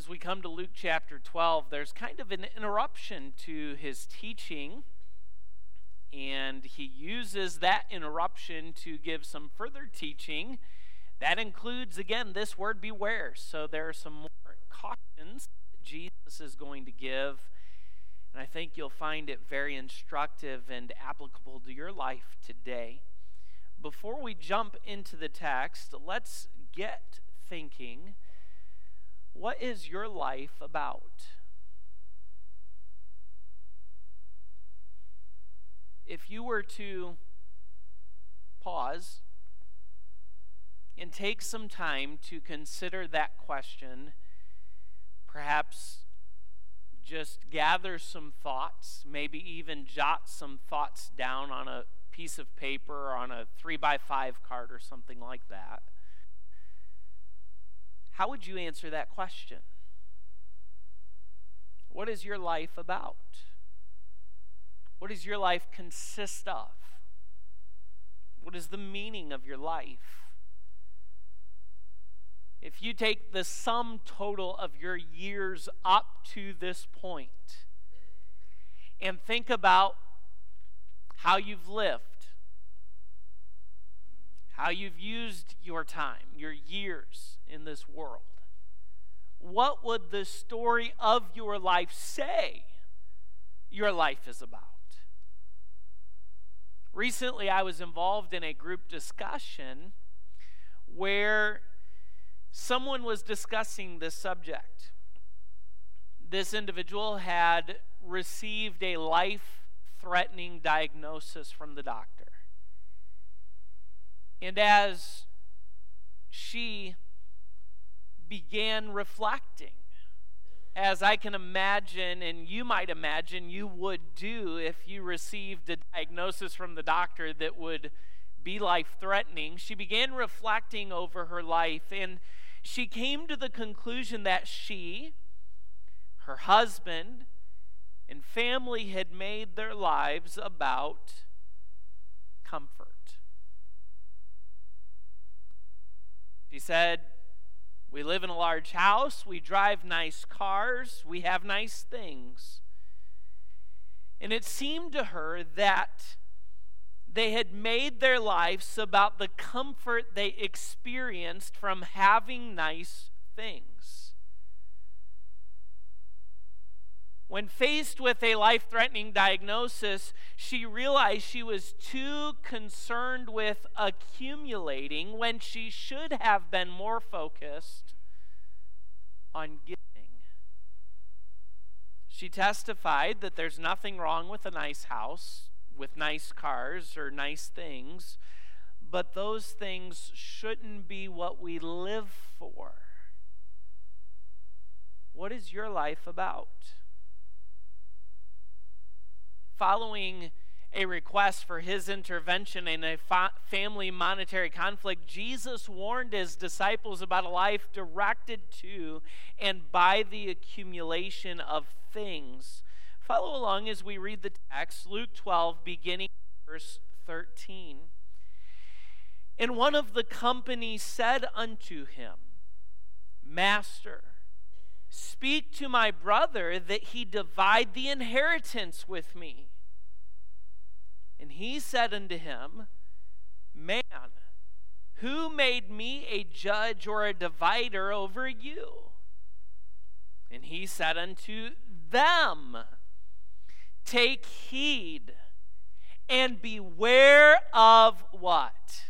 As we come to Luke chapter 12, there's kind of an interruption to his teaching, and he uses that interruption to give some further teaching. That includes, again, this word beware. So there are some more cautions that Jesus is going to give, and I think you'll find it very instructive and applicable to your life today. Before we jump into the text, let's get thinking. What is your life about? If you were to pause and take some time to consider that question, perhaps just gather some thoughts, maybe even jot some thoughts down on a piece of paper or on a 3x5 card or something like that. How would you answer that question? What is your life about? What does your life consist of? What is the meaning of your life? If you take the sum total of your years up to this point and think about how you've lived, how you've used your time, your years in this world, what would the story of your life say your life is about? Recently, I was involved in a group discussion where someone was discussing this subject. This individual had received a life-threatening diagnosis from the doctor. And as she began reflecting, as I can imagine, and you might imagine you would do if you received a diagnosis from the doctor that would be life-threatening, she began reflecting over her life, and she came to the conclusion that she, her husband, and family had made their lives about comfort. She said, "We live in a large house, we drive nice cars, we have nice things." And it seemed to her that they had made their lives about the comfort they experienced from having nice things. When faced with a life-threatening diagnosis, she realized she was too concerned with accumulating when she should have been more focused on giving. She testified that there's nothing wrong with a nice house, with nice cars or nice things, but those things shouldn't be what we live for. What is your life about? Following a request for his intervention in a family monetary conflict, Jesus warned his disciples about a life directed to and by the accumulation of things. Follow along as we read the text, Luke 12, beginning verse 13. And one of the company said unto him, "Master, speak to my brother that he divide the inheritance with me." And he said unto him, "Man, who made me a judge or a divider over you?" And he said unto them, "Take heed and beware of" what?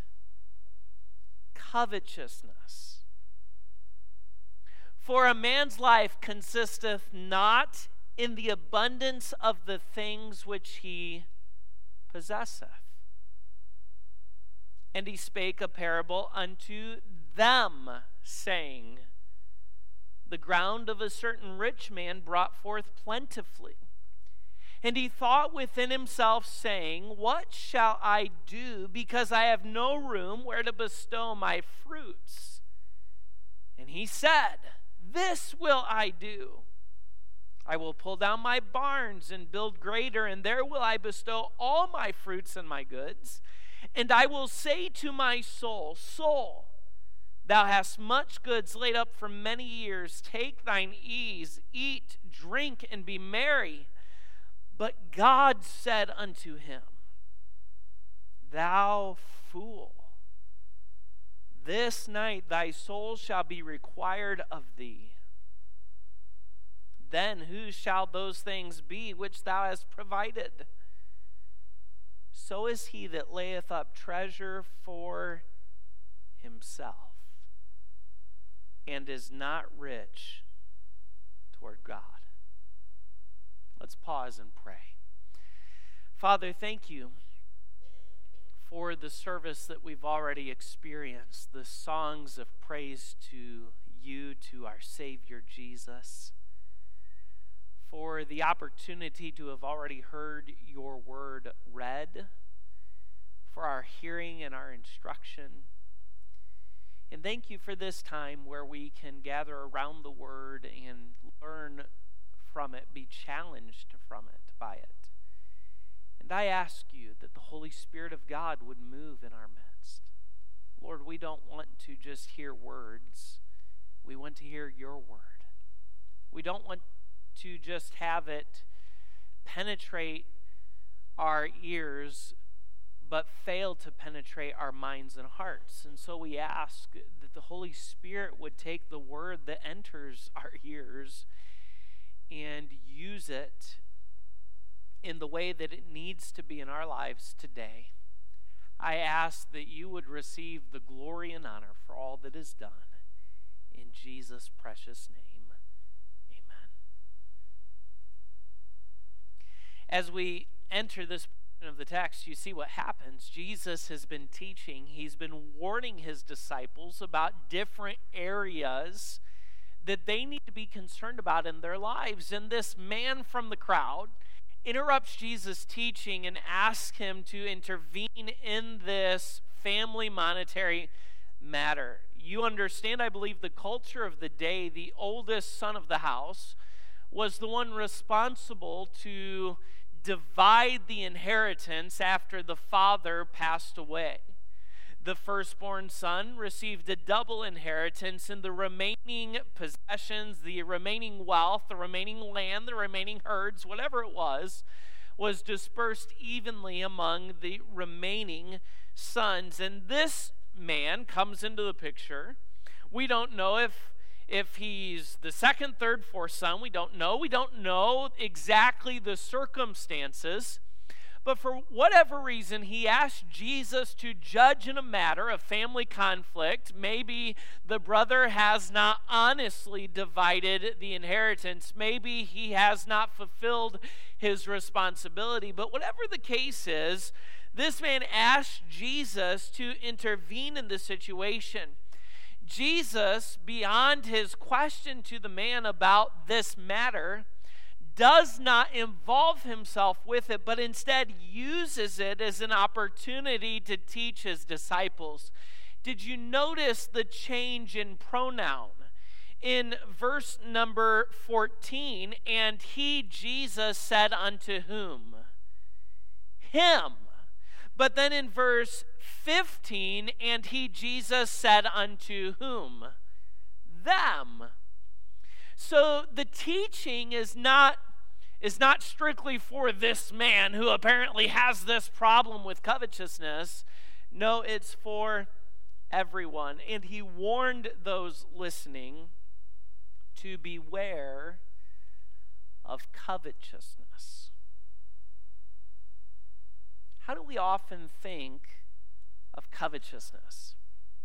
Covetousness. For a man's life consisteth not in the abundance of the things which he possesseth. And he spake a parable unto them, saying, The ground of a certain rich man brought forth plentifully. And he thought within himself, saying, What shall I do, because I have no room where to bestow my fruits? And he said, This will I do. I will pull down my barns and build greater, and there will I bestow all my fruits and my goods. And I will say to my soul, Soul, Thou hast much goods laid up for many years. Take thine ease, eat, drink, and be merry. But God said unto him, Thou fool, this night thy soul shall be required of thee. Then whose shall those things be which thou hast provided? So is he that layeth up treasure for himself, and is not rich toward God. Let's pause and pray. Father, thank you for the service that we've already experienced, the songs of praise to you, to our Savior Jesus, for the opportunity to have already heard your word read, for our hearing and our instruction. And thank you for this time where we can gather around the word and learn from it, be challenged from it, by it. And I ask you that the Holy Spirit of God would move in our midst. Lord, we don't want to just hear words. We want to hear your word. We don't want to just have it penetrate our ears, but fail to penetrate our minds and hearts. And so we ask that the Holy Spirit would take the word that enters our ears and use it in the way that it needs to be in our lives today. I ask that you would receive the glory and honor for all that is done. In Jesus' precious name, amen. As we enter this portion of the text, you see what happens. Jesus has been teaching. He's been warning his disciples about different areas that they need to be concerned about in their lives. And this man from the crowd interrupts Jesus' teaching and asks him to intervene in this family monetary matter. You understand, I believe, the culture of the day. The oldest son of the house was the one responsible to divide the inheritance after the father passed away. The firstborn son received a double inheritance, and the remaining possessions, the remaining wealth, the remaining land, the remaining herds, whatever it was dispersed evenly among the remaining sons. And this man comes into the picture. We don't know if he's the second, third, fourth son. We don't know. We don't know exactly the circumstances. But for whatever reason, he asked Jesus to judge in a matter of family conflict. Maybe the brother has not honestly divided the inheritance. Maybe he has not fulfilled his responsibility. But whatever the case is, this man asked Jesus to intervene in the situation. Jesus, beyond his question to the man about this matter, does not involve himself with it, but instead uses it as an opportunity to teach his disciples. Did you notice the change in pronoun? In verse number 14, and he, Jesus, said unto whom? Him. But then in verse 15, and he, Jesus, said unto whom? Them. So the teaching is not strictly for this man who apparently has this problem with covetousness. No, it's for everyone. And he warned those listening to beware of covetousness. How do we often think of covetousness?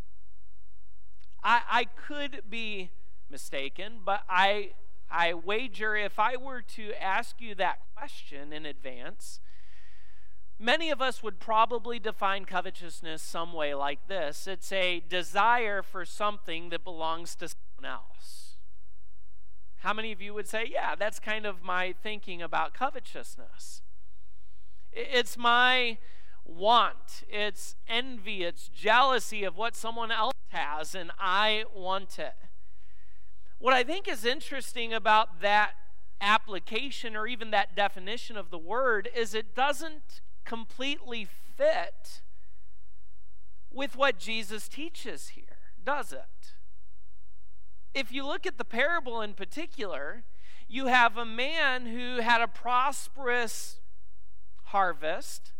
I could be mistaken, but I wager if I were to ask you that question in advance, many of us would probably define covetousness some way like this. It's a desire for something that belongs to someone else. How many of you would say, yeah, that's kind of my thinking about covetousness? It's my want, it's envy, it's jealousy of what someone else has, and I want it. What I think is interesting about that application or even that definition of the word is it doesn't completely fit with what Jesus teaches here. does it? If you look at the parable in particular, you have a man who had a prosperous harvest.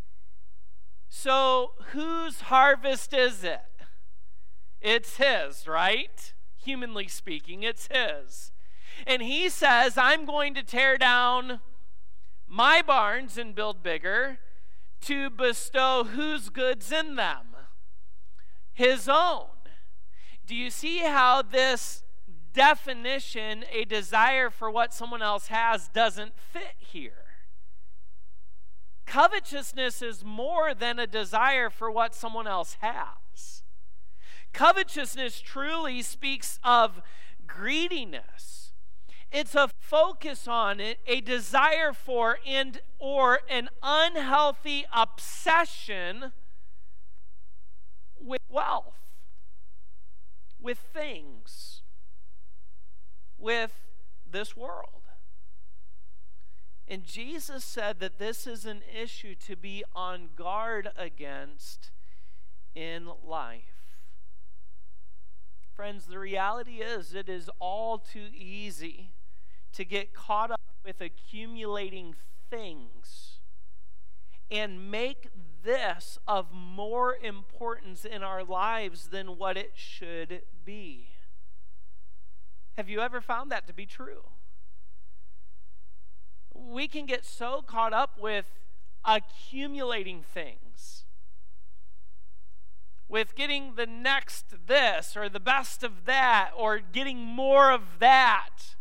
So whose harvest is it? It's his, right? Humanly speaking, it's his. And he says, I'm going to tear down my barns and build bigger to bestow whose goods in them? His own. Do you see how this definition, a desire for what someone else has, doesn't fit here? Covetousness is more than a desire for what someone else has. Covetousness truly speaks of greediness. It's a focus on it, a desire for and or an unhealthy obsession with wealth, with things, with this world. And Jesus said that this is an issue to be on guard against in life. Friends, the reality is it is all too easy to get caught up with accumulating things and make this of more importance in our lives than what it should be. Have you ever found that to be true? We can get so caught up with accumulating things, with getting the next this or the best of that or getting more of that,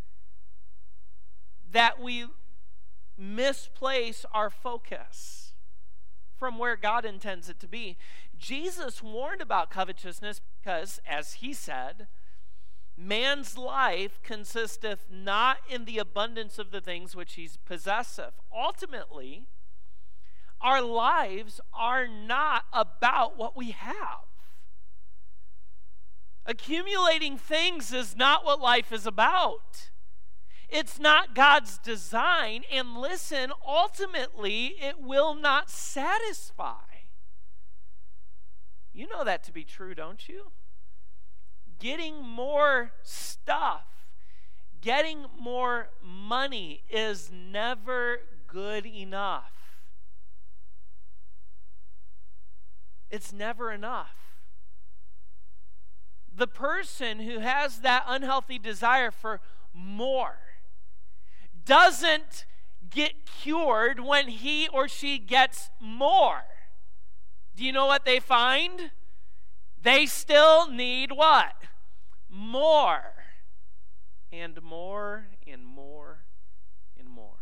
that we misplace our focus from where God intends it to be. Jesus warned about covetousness because, as he said, man's life consisteth not in the abundance of the things which he possesseth. Ultimately, our lives are not about what we have. Accumulating things is not what life is about. It's not God's design, and listen, ultimately, it will not satisfy. You know that to be true, don't you? Getting more stuff, getting more money is never good enough. It's never enough. The person who has that unhealthy desire for more doesn't get cured when he or she gets more. Do you know what they find? They still need what? More. And more and more and more.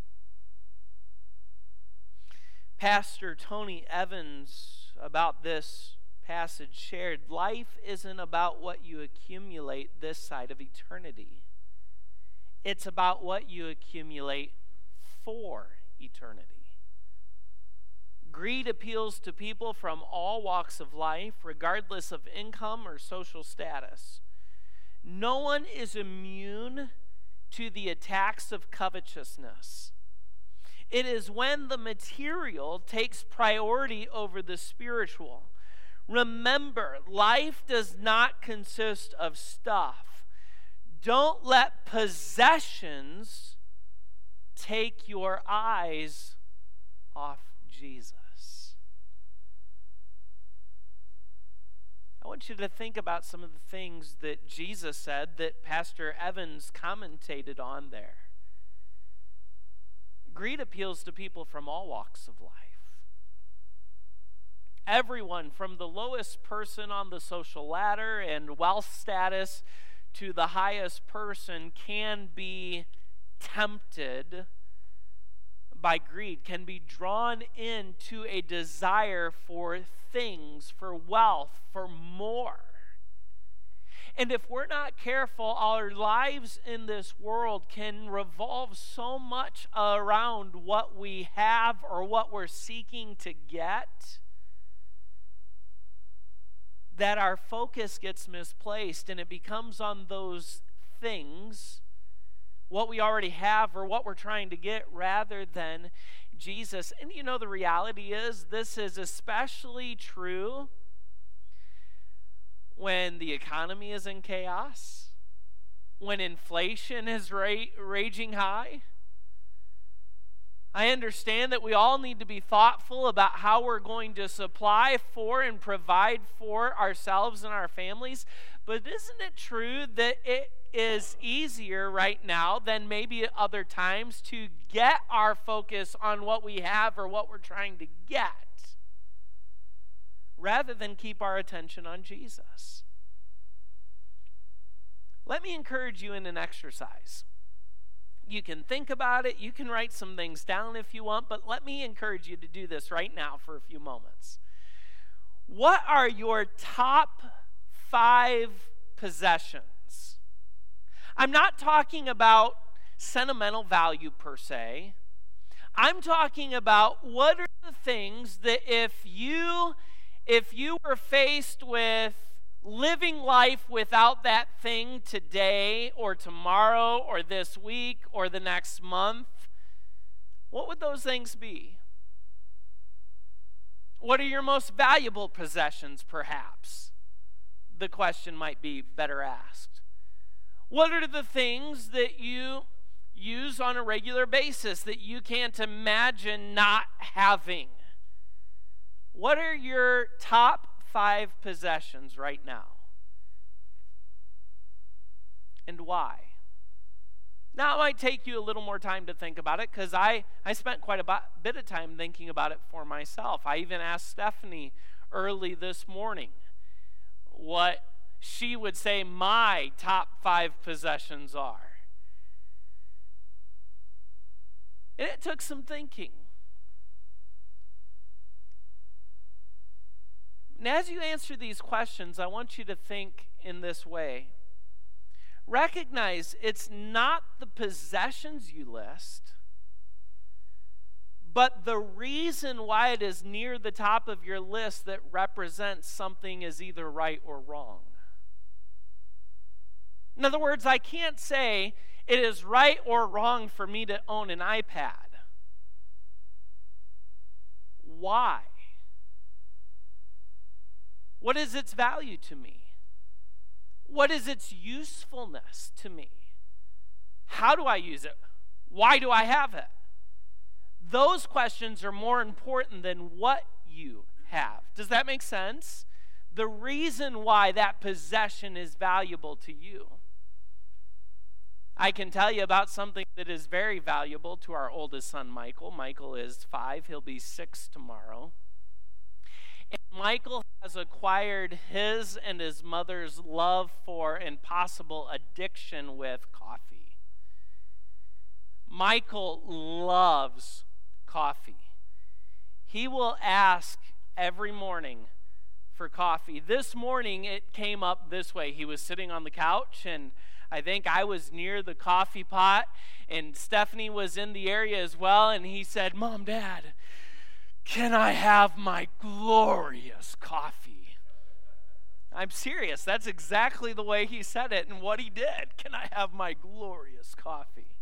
Pastor Tony Evans, about this passage, shared, life isn't about what you accumulate this side of eternity. It's about what you accumulate for eternity. Greed appeals to people from all walks of life, regardless of income or social status. No one is immune to the attacks of covetousness. It is when the material takes priority over the spiritual. Remember, life does not consist of stuff. Don't let possessions take your eyes off Jesus. I want you to think about some of the things that Jesus said that Pastor Evans commentated on there. Greed appeals to people from all walks of life. Everyone from the lowest person on the social ladder and wealth status to the highest person can be tempted by greed, can be drawn into a desire for things, for wealth, for more. And if we're not careful, our lives in this world can revolve so much around what we have or what we're seeking to get that our focus gets misplaced and it becomes on those things, what we already have or what we're trying to get, rather than Jesus. And you know, the reality is this is especially true when the economy is in chaos, when inflation is raging high. I understand that we all need to be thoughtful about how we're going to supply for and provide for ourselves and our families, but isn't it true that it is easier right now than maybe at other times to get our focus on what we have or what we're trying to get, rather than keep our attention on Jesus? Let me encourage you in an exercise. You can think about it, you can write some things down if you want, but let me encourage you to do this right now for a few moments. What are your top 5 possessions? I'm not talking about sentimental value per se. I'm talking about what are the things that if you were faced with living life without that thing today or tomorrow or this week or the next month, what would those things be? What are your most valuable possessions, perhaps? The question might be better asked. What are the things that you use on a regular basis that you can't imagine not having? What are your top 5 possessions right now? And why? Now, it might take you a little more time to think about it, because I spent quite a bit of time thinking about it for myself. I even asked Stephanie early this morning what she would say my top 5 possessions are. And it took some thinking. And as you answer these questions, I want you to think in this way. Recognize it's not the possessions you list, but the reason why it is near the top of your list that represents something is either right or wrong. In other words, I can't say it is right or wrong for me to own an iPad. Why? What is its value to me? What is its usefulness to me? How do I use it? Why do I have it? Those questions are more important than what you have. Does that make sense? The reason why that possession is valuable to you. I can tell you about something that is very valuable to our oldest son, Michael. Michael is 5. He'll be 6 tomorrow. And Michael has acquired his and his mother's love for and possible addiction with coffee. Michael loves coffee. He will ask every morning for coffee. This morning it came up this way. He was sitting on the couch, and I think I was near the coffee pot, and Stephanie was in the area as well, and he said, "Mom, Dad, can I have my glorious coffee?" I'm serious. That's exactly the way he said it and what he did. Can I have my glorious coffee?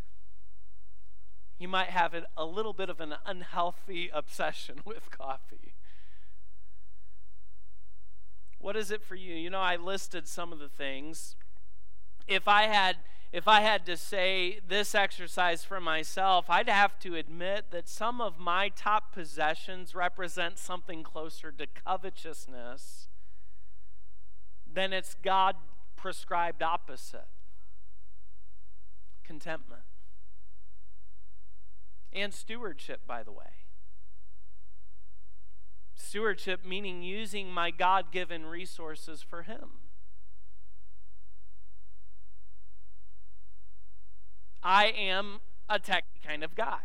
He might have a little bit of an unhealthy obsession with coffee. What is it for you? You know, I listed some of the things. If I had to say this exercise for myself, I'd have to admit that some of my top possessions represent something closer to covetousness than its God-prescribed opposite, contentment. And stewardship, by the way. Stewardship meaning using my God-given resources for Him. I am a tech kind of guy.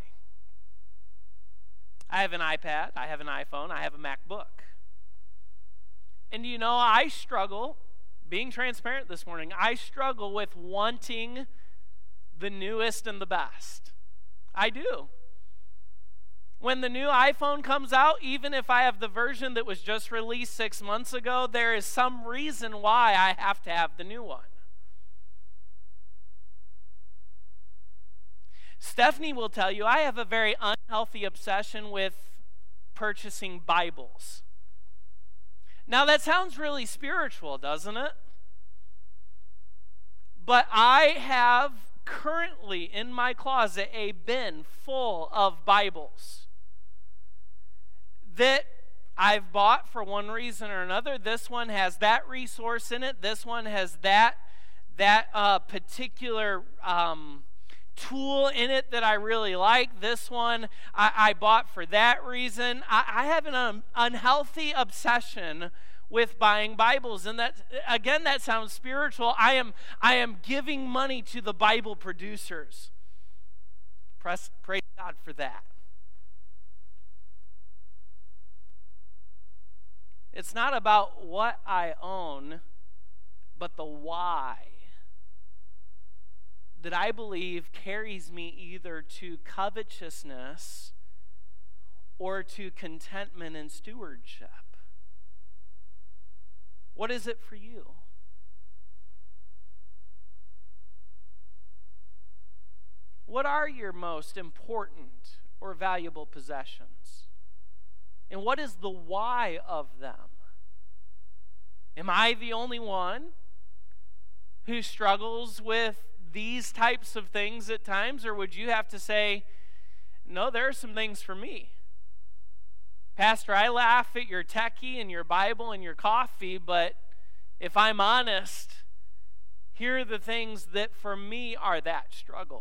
I have an iPad, I have an iPhone, I have a MacBook. And you know, I struggle, being transparent this morning, I struggle with wanting the newest and the best. I do. When the new iPhone comes out, even if I have the version that was just released 6 months ago, there is some reason why I have to have the new one. Stephanie will tell you I have a very unhealthy obsession with purchasing Bibles. Now that sounds really spiritual, doesn't it? But I have currently in my closet a bin full of Bibles that I've bought for one reason or another. This one has that resource in it. This one has that particular tool in it that I really like. This one I bought for that reason. I have an unhealthy obsession with buying Bibles, and that, again, that sounds spiritual. I am giving money to the Bible producers. Praise God for that. It's not about what I own, but the why that I believe carries me either to covetousness or to contentment and stewardship. What is it for you? What are your most important or valuable possessions? And what is the why of them? Am I the only one who struggles with these types of things at times? Or would you have to say, no, there are some things for me? Pastor, I laugh at your techie and your Bible and your coffee, but if I'm honest, here are the things that for me are that struggle.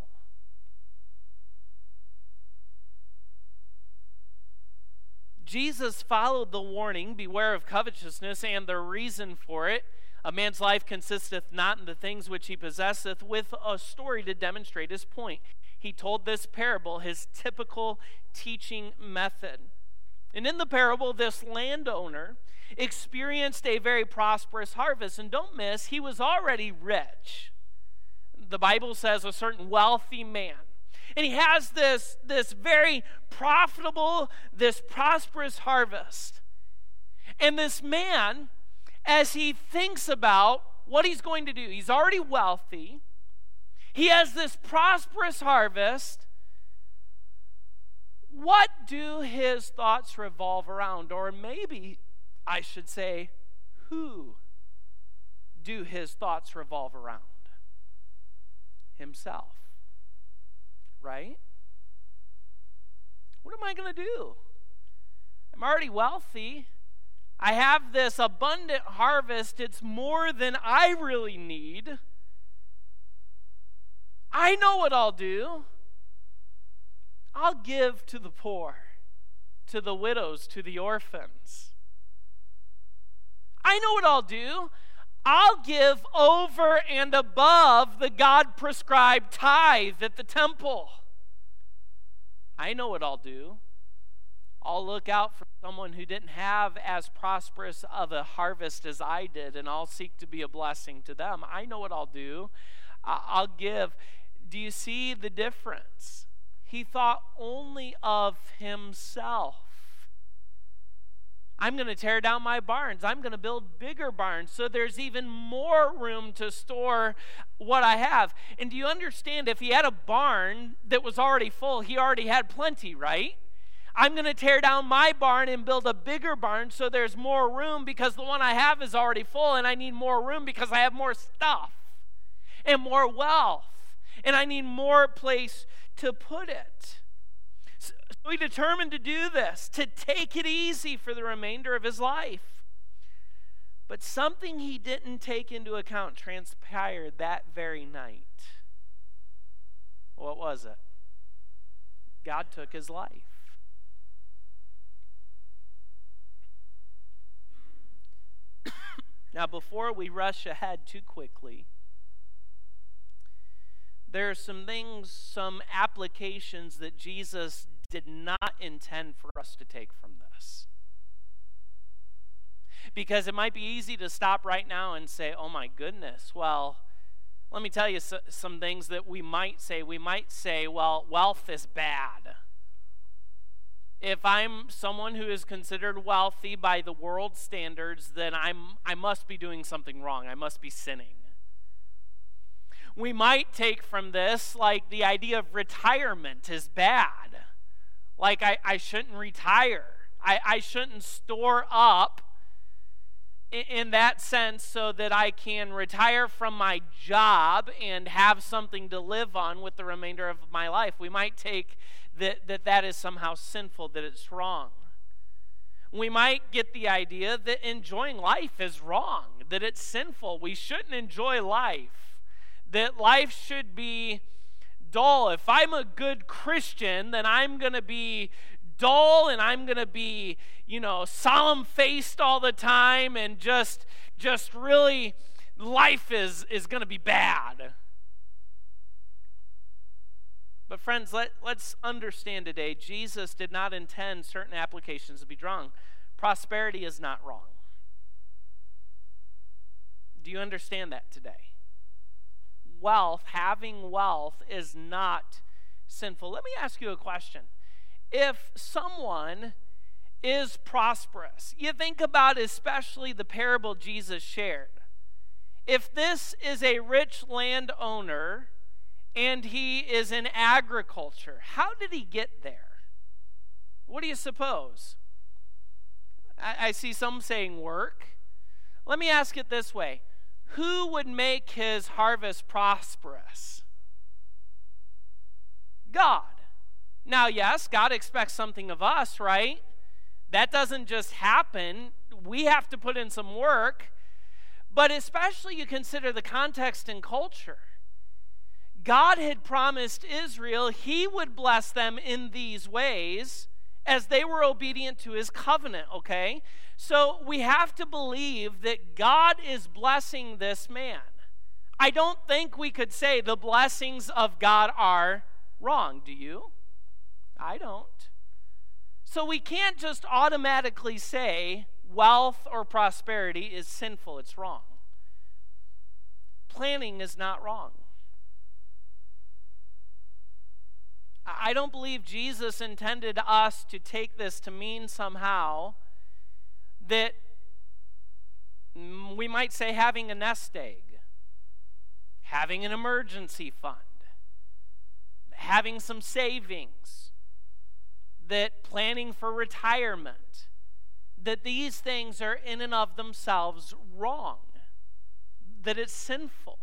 Jesus followed the warning, beware of covetousness, and the reason for it. A man's life consisteth not in the things which he possesseth, with a story to demonstrate his point. He told this parable, his typical teaching method. And in the parable, this landowner experienced a very prosperous harvest. And don't miss, he was already rich. The Bible says a certain wealthy man. And he has this very profitable, this prosperous harvest. And this man, as he thinks about what he's going to do, he's already wealthy. He has this prosperous harvest. What do his thoughts revolve around? Or maybe I should say, who do his thoughts revolve around? Himself. Right? What am I going to do? I'm already wealthy. I have this abundant harvest. It's more than I really need. I know what I'll do. I'll give to the poor, to the widows, to the orphans. I know what I'll do. I'll give over and above the God-prescribed tithe at the temple. I know what I'll do. I'll look out for someone who didn't have as prosperous of a harvest as I did, and I'll seek to be a blessing to them. I know what I'll do. I'll give. Do you see the difference? He thought only of himself. I'm going to tear down my barns. I'm going to build bigger barns so there's even more room to store what I have. And do you understand, if he had a barn that was already full, he already had plenty, right? I'm going to tear down my barn and build a bigger barn so there's more room because the one I have is already full, and I need more room because I have more stuff and more wealth, and I need more place to put it. So he determined to do this, to take it easy for the remainder of his life. But something he didn't take into account transpired that very night. What was it? God took his life. Now, before we rush ahead too quickly, there are some things, some applications that Jesus did not intend for us to take from this. Because it might be easy to stop right now and say, oh my goodness, well, let me tell you some things that we might say. We might say, well, wealth is bad. If I'm someone who is considered wealthy by the world standards, then I must be doing something wrong. I must be sinning. We might take from this, like, the idea of retirement is bad. Like, I shouldn't retire. I shouldn't store up in that sense so that I can retire from my job and have something to live on with the remainder of my life. We might take that is somehow sinful, that it's wrong. We might get the idea that enjoying life is wrong, that it's sinful. We shouldn't enjoy life, that life should be dull. If I'm a good Christian, then I'm going to be dull and I'm going to be, solemn-faced all the time, and just really life is going to be bad. But friends, let's understand today, Jesus did not intend certain applications to be wrong. Prosperity is not wrong. Do you understand that today? Having wealth is not sinful. Let me ask you a question. If someone is prosperous, you think about especially the parable Jesus shared. If this is a rich landowner and he is in agriculture, how did he get there? What do you suppose? I see some saying work. Let me ask it this way. Who would make his harvest prosperous? God. Now, yes, God expects something of us, right? That doesn't just happen. We have to put in some work. But especially you consider the context and culture. God had promised Israel he would bless them in these ways as they were obedient to his covenant, okay? So we have to believe that God is blessing this man. I don't think we could say the blessings of God are wrong, do you? I don't. So we can't just automatically say wealth or prosperity is sinful, it's wrong. Planning is not wrong. I don't believe Jesus intended us to take this to mean somehow that we might say having a nest egg, having an emergency fund, having some savings, that planning for retirement, that these things are in and of themselves wrong, that it's sinful.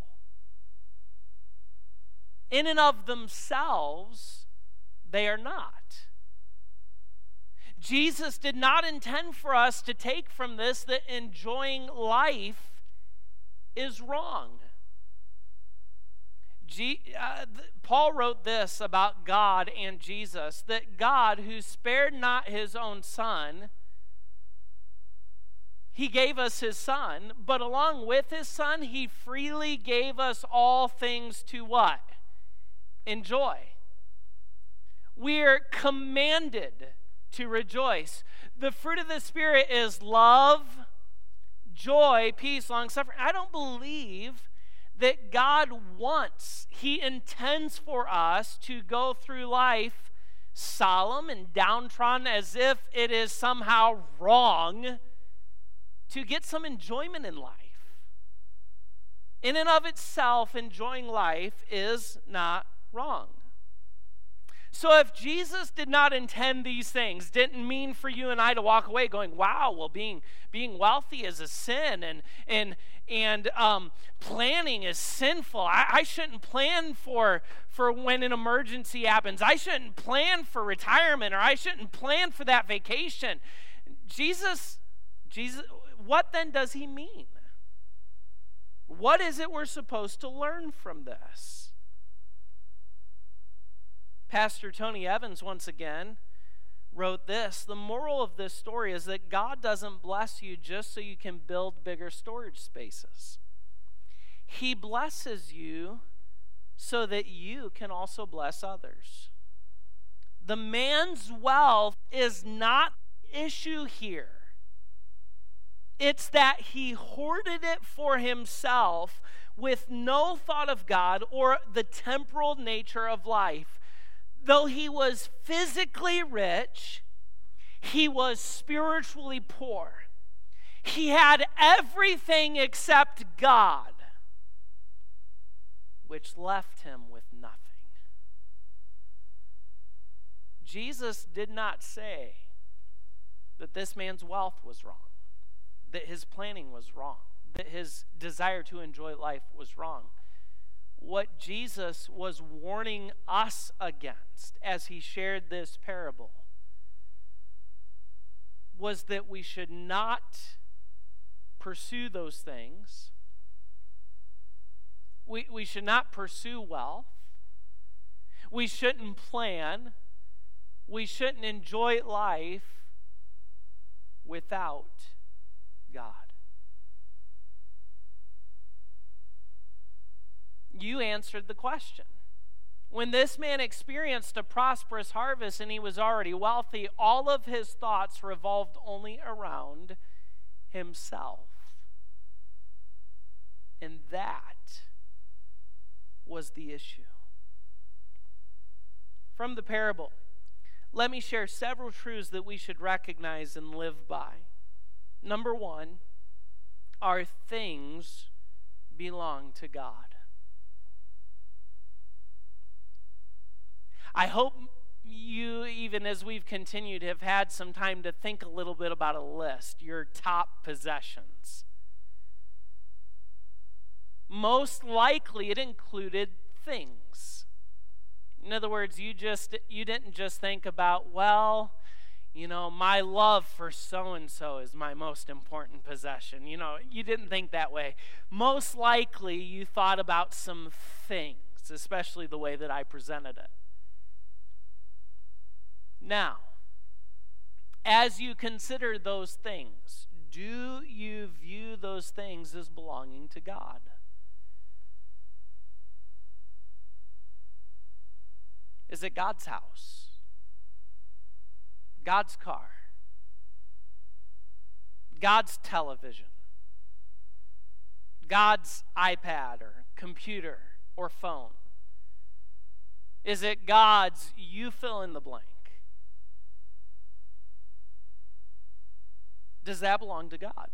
In and of themselves, they are not. Jesus did not intend for us to take from this that enjoying life is wrong. Paul wrote this about God and Jesus, that God, who spared not his own son, he gave us his son, but along with his son, he freely gave us all things to what? Enjoy. We're commanded to rejoice. The fruit of the Spirit is love, joy, peace, long-suffering. I don't believe that God wants, he intends for us to go through life solemn and downtrodden as if it is somehow wrong to get some enjoyment in life. In and of itself, enjoying life is not wrong. So if Jesus did not intend these things, didn't mean for you and I to walk away going, wow, well, being wealthy is a sin, and planning is sinful. I shouldn't plan for when an emergency happens. I shouldn't plan for retirement, or I shouldn't plan for that vacation. Jesus, what then does he mean? What is it we're supposed to learn from this? Pastor Tony Evans, once again, wrote this: the moral of this story is that God doesn't bless you just so you can build bigger storage spaces. He blesses you so that you can also bless others. The man's wealth is not the issue here. It's that he hoarded it for himself with no thought of God or the temporal nature of life. Though he was physically rich, he was spiritually poor. He had everything except God, which left him with nothing. Jesus did not say that this man's wealth was wrong. that his planning was wrong, that his desire to enjoy life was wrong. What Jesus was warning us against as he shared this parable was that we should not pursue those things. We should not pursue wealth. We shouldn't plan. We shouldn't enjoy life without God. You answered the question. When this man experienced a prosperous harvest and he was already wealthy, all of his thoughts revolved only around himself. And that was the issue. From the parable, let me share several truths that we should recognize and live by. Number one, our things belong to God. I hope you, even as we've continued, have had some time to think a little bit about a list, your top possessions. Most likely it included things. In other words, you didn't just think about, well, my love for so-and-so is my most important possession. You didn't think that way. Most likely you thought about some things, especially the way that I presented it. Now, as you consider those things, do you view those things as belonging to God? Is it God's house? God's car? God's television? God's iPad or computer or phone? Is it God's, you fill in the blank? Does that belong to God?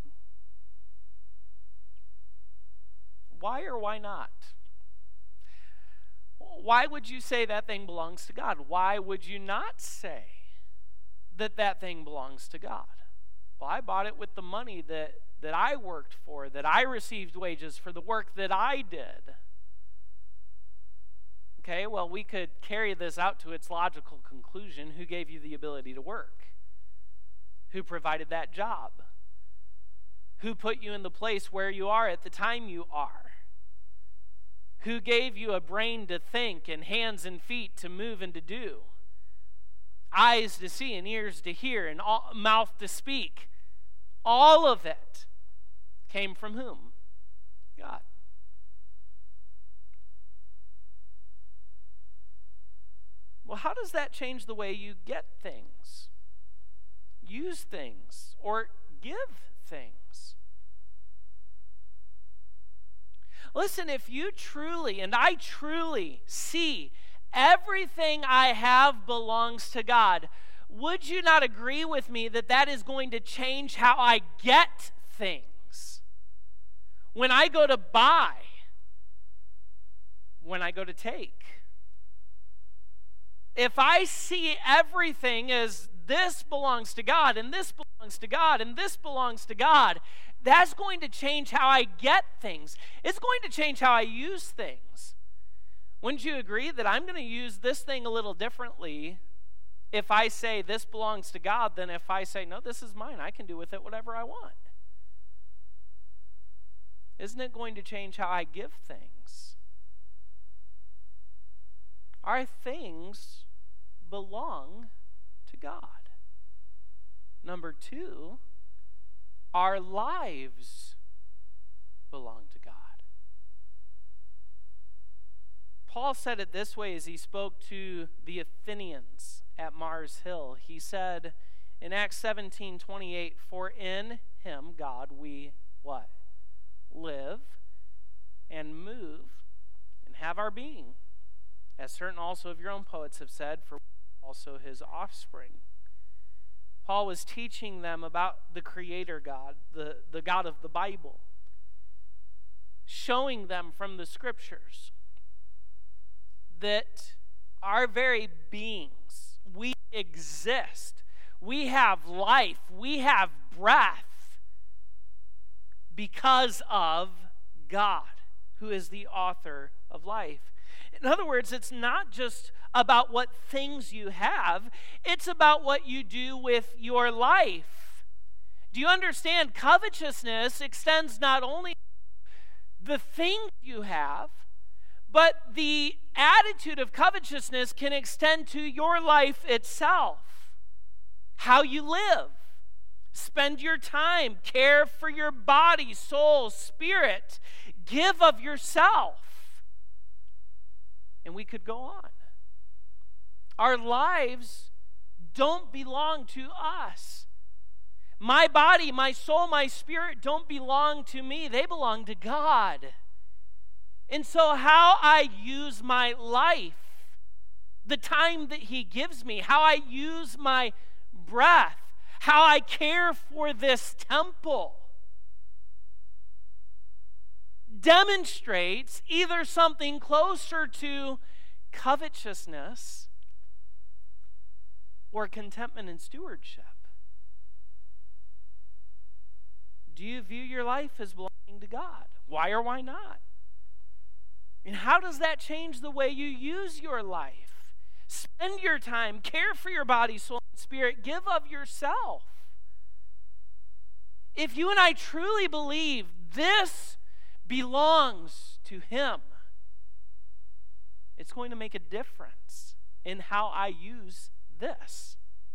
Why or why not? Why would you say that thing belongs to God? Why would you not say that that thing belongs to God? Well, I bought it with the money that I worked for, that I received wages for the work that I did. Okay, well, we could carry this out to its logical conclusion. Who gave you the ability to work? Who provided that job? Who put you in the place where you are at the time you are? Who gave you a brain to think and hands and feet to move and to do? Eyes to see and ears to hear and mouth to speak. All of it came from whom? God. Well, how does that change the way you get things, use things, or give things? Listen, if you truly, and I truly see everything I have belongs to God, would you not agree with me that that is going to change how I get things? When I go to buy, when I go to take. If I see everything as this belongs to God, and this belongs to God, and this belongs to God, that's going to change how I get things. It's going to change how I use things. Wouldn't you agree that I'm going to use this thing a little differently if I say this belongs to God than if I say, no, this is mine. I can do with it whatever I want. Isn't it going to change how I give things? Our things belong to God. Number two, our lives belong to God. Paul said it this way as he spoke to the Athenians at Mars Hill. He said in Acts 17:28, for in him, God, we what? Live and move and have our being. As certain also of your own poets have said, for also his offspring. Paul was teaching them about the Creator God, the God of the Bible, showing them from the Scriptures that our very beings, we exist, we have life, we have breath, because of God, who is the author of life. In other words, it's not just about what things you have, it's about what you do with your life. Do you understand? Covetousness extends not only the things you have, but the attitude of covetousness can extend to your life itself. How you live, spend your time, care for your body, soul, spirit, give of yourself. And we could go on. Our lives don't belong to us. My body, my soul, my spirit don't belong to me. They belong to God. And so how I use my life, the time that He gives me, how I use my breath, how I care for this temple, demonstrates either something closer to covetousness or contentment and stewardship. Do you view your life as belonging to God? Why or why not? And how does that change the way you use your life? Spend your time, care for your body, soul, and spirit, give of yourself. If you and I truly believe this belongs to Him, it's going to make a difference in how I use this.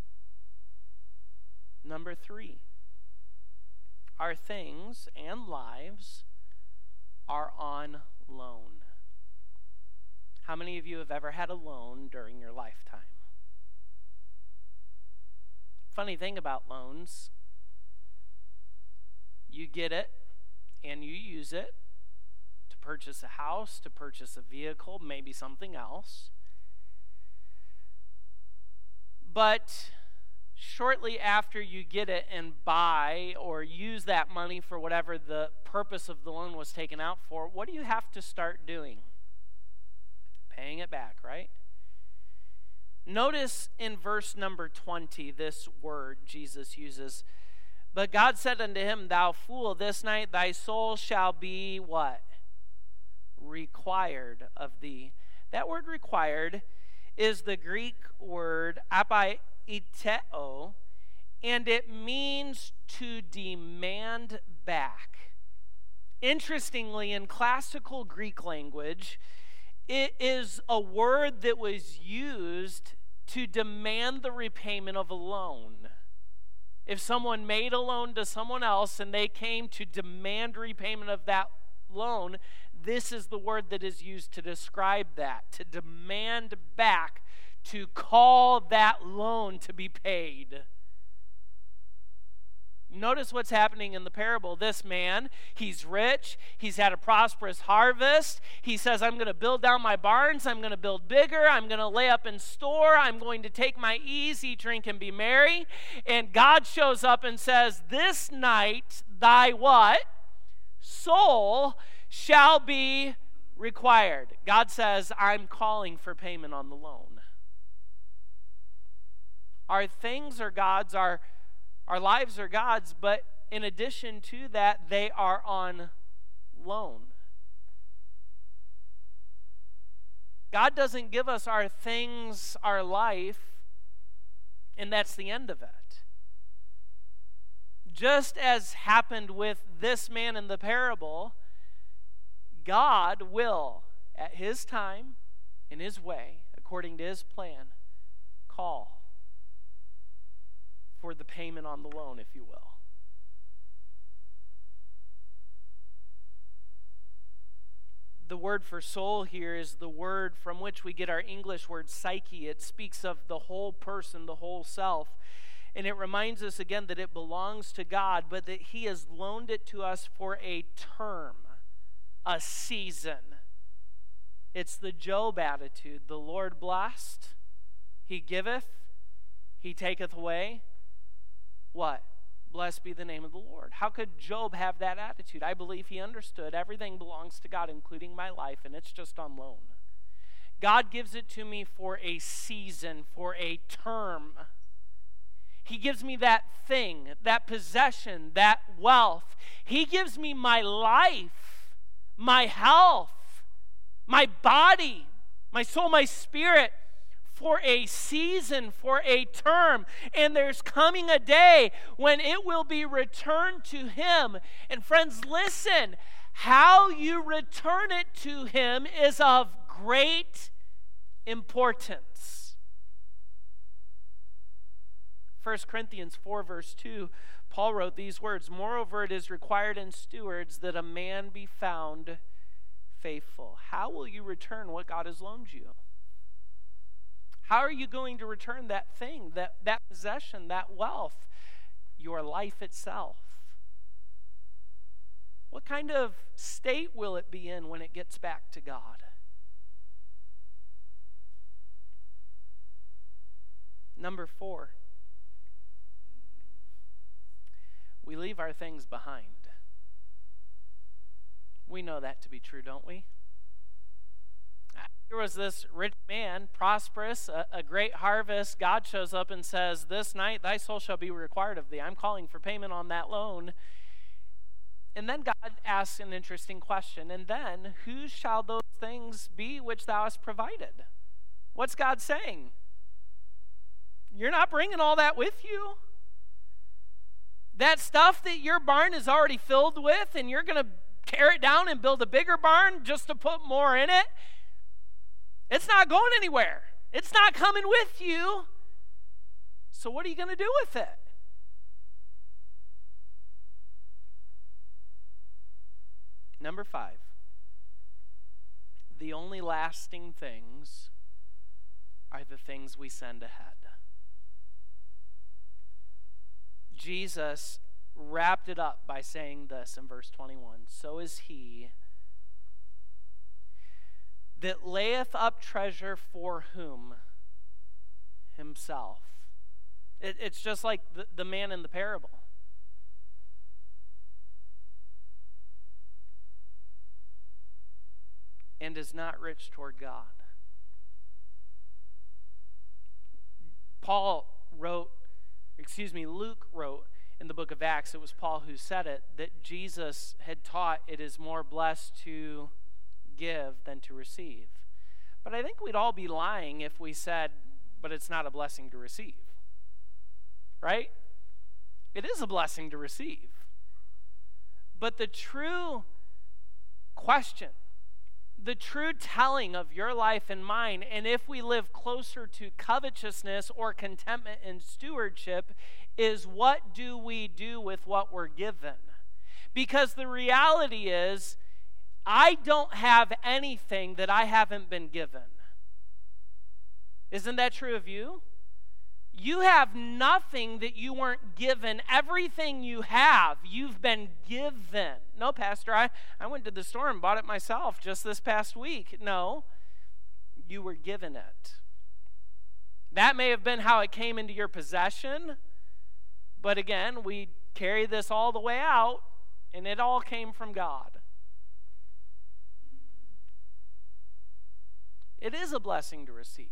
Number 3, our things and lives are on loan. How many of you have ever had a loan during your lifetime? Funny thing about loans, you get it and you use it to purchase a house, to purchase a vehicle, maybe something else. But shortly after you get it and buy or use that money for whatever the purpose of the loan was taken out for, what do you have to start doing? Paying it back, right? Notice in verse number 20, this word Jesus uses. But God said unto him, Thou fool, this night thy soul shall be what? Required of thee. That word required is the Greek word apaiteo, and it means to demand back. Interestingly, in classical Greek language, it is a word that was used to demand the repayment of a loan. If someone made a loan to someone else and they came to demand repayment of that loan, this is the word that is used to describe that, to demand back, to call that loan to be paid. Notice what's happening in the parable. This man, he's rich. He's had a prosperous harvest. He says, I'm going to build down my barns. I'm going to build bigger. I'm going to lay up in store. I'm going to take my ease, eat, drink, and be merry. And God shows up and says, this night thy what? Soul shall be required. God says, I'm calling for payment on the loan. Our things are God's, our lives are God's, but in addition to that, they are on loan. God doesn't give us our things, our life, and that's the end of it. Just as happened with this man in the parable, God will, at His time, in His way, according to His plan, call for the payment on the loan, if you will. The word for soul here is the word from which we get our English word psyche. It speaks of the whole person, the whole self. And it reminds us again that it belongs to God, but that He has loaned it to us for a term, a season. It's the Job attitude. The Lord blessed, He giveth, He taketh away. What? Blessed be the name of the Lord. How could Job have that attitude? I believe he understood everything belongs to God, including my life, and it's just on loan. God gives it to me for a season, for a term. He gives me that thing, that possession, that wealth. He gives me my life, my health, my body, my soul, my spirit, for a season, for a term. And there's coming a day when it will be returned to him. And friends, listen, how you return it to him is of great importance. 1 Corinthians 4 verse 2, Paul wrote these words, "Moreover, it is required in stewards that a man be found faithful." How will you return what God has loaned you? How are you going to return that thing, that possession, that wealth? Your life itself. What kind of state will it be in when it gets back to God? Number 4, we leave our things behind. We know that to be true, don't we? There was this rich man, prosperous, a great harvest. God shows up and says, "This night thy soul shall be required of thee. I'm calling for payment on that loan." And then God asks an interesting question. "And then, whose shall those things be which thou hast provided?" What's God saying? You're not bringing all that with you. That stuff that your barn is already filled with, and you're going to tear it down and build a bigger barn just to put more in it, it's not going anywhere. It's not coming with you. So what are you going to do with it? Number 5, the only lasting things are the things we send ahead. Jesus wrapped it up by saying this in verse 21, "So is he that layeth up treasure for whom? Himself." It's just like the man in the parable. "And is not rich toward God." Luke wrote in the book of Acts, it was Paul who said it, that Jesus had taught it is more blessed to give than to receive. But I think we'd all be lying if we said, but it's not a blessing to receive. Right? It is a blessing to receive. But the true question, the true telling of your life and mine, and if we live closer to covetousness or contentment and stewardship, is what do we do with what we're given? Because the reality is, I don't have anything that I haven't been given. Isn't that true of you? You have nothing that you weren't given. Everything you have, you've been given. No, Pastor, I went to the store and bought it myself just this past week. No, you were given it. That may have been how it came into your possession, but again, we carry this all the way out, and it all came from God. It is a blessing to receive.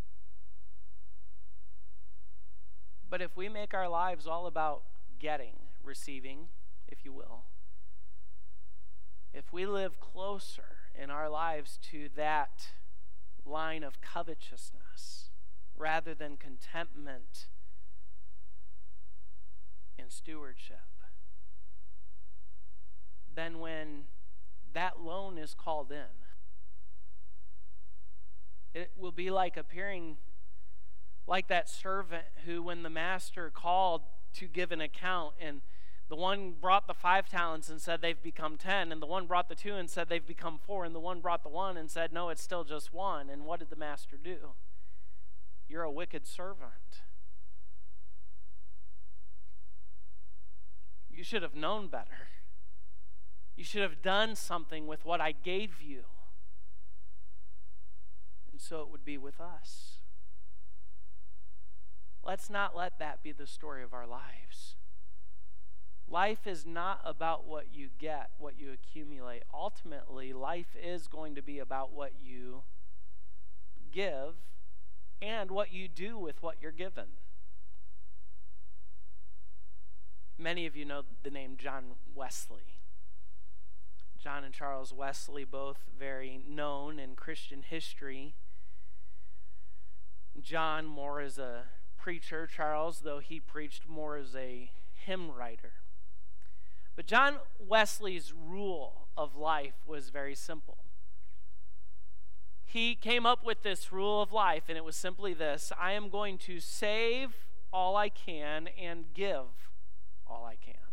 But if we make our lives all about getting, receiving, if you will, if we live closer in our lives to that line of covetousness rather than contentment and stewardship, then when that loan is called in, it will be like appearing like that servant who, when the master called to give an account, and the one brought the 5 talents and said they've become 10, and the one brought the 2 and said they've become 4, and the one brought the 1 and said, no, it's still just 1. And what did the master do? You're a wicked servant. You should have known better. You should have done something with what I gave you. And so it would be with us. Let's not let that be the story of our lives. Life is not about what you get, what you accumulate. Ultimately, life is going to be about what you give and what you do with what you're given. Many of you know the name John Wesley. John and Charles Wesley, both very known in Christian history. John more as a preacher, Charles, though he preached more as a hymn writer. But John Wesley's rule of life was very simple. He came up with this rule of life, and it was simply this: I am going to save all I can and give all I can.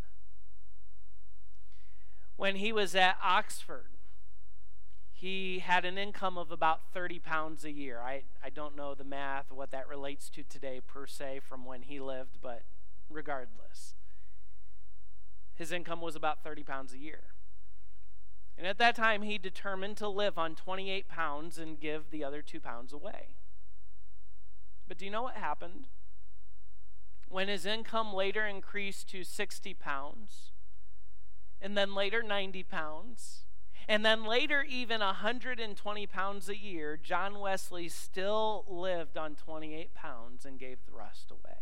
When he was at Oxford, he had an income of about 30 pounds a year. I don't know the math, what that relates to today per se from when he lived, but regardless, his income was about 30 pounds a year. And at that time, he determined to live on 28 pounds and give the other 2 pounds away. But do you know what happened? When his income later increased to 60 pounds, and then later 90 pounds, and then later even 120 pounds a year, John Wesley still lived on 28 pounds and gave the rest away.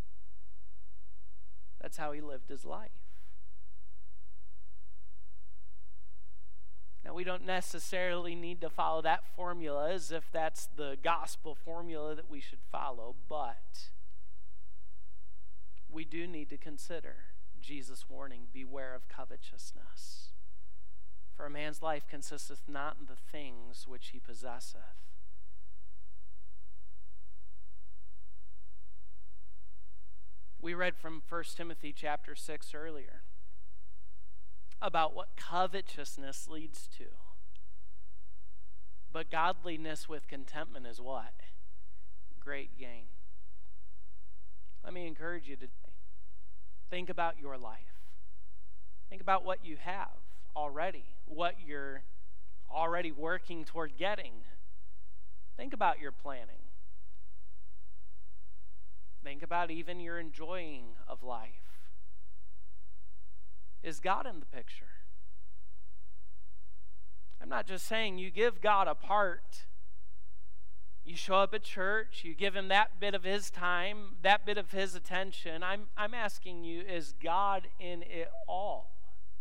That's how he lived his life. Now, we don't necessarily need to follow that formula as if that's the gospel formula that we should follow, but we do need to consider Jesus' warning, beware of covetousness. For a man's life consisteth not in the things which he possesseth. We read from 1 Timothy chapter 6 earlier about what covetousness leads to. But godliness with contentment is what? Great gain. Let me encourage you today. Think about your life. Think about what you have already, what you're already working toward getting. Think about your planning. Think about even your enjoying of life. Is God in the picture? I'm not just saying you give God a part. You show up at church, you give him that bit of his time, that bit of his attention. I'm asking you, is God in it all?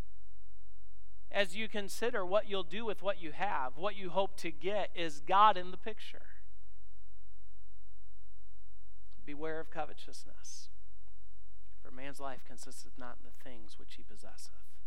As you consider what you'll do with what you have, what you hope to get, is God in the picture? Beware of covetousness. For man's life consisteth not in the things which he possesseth.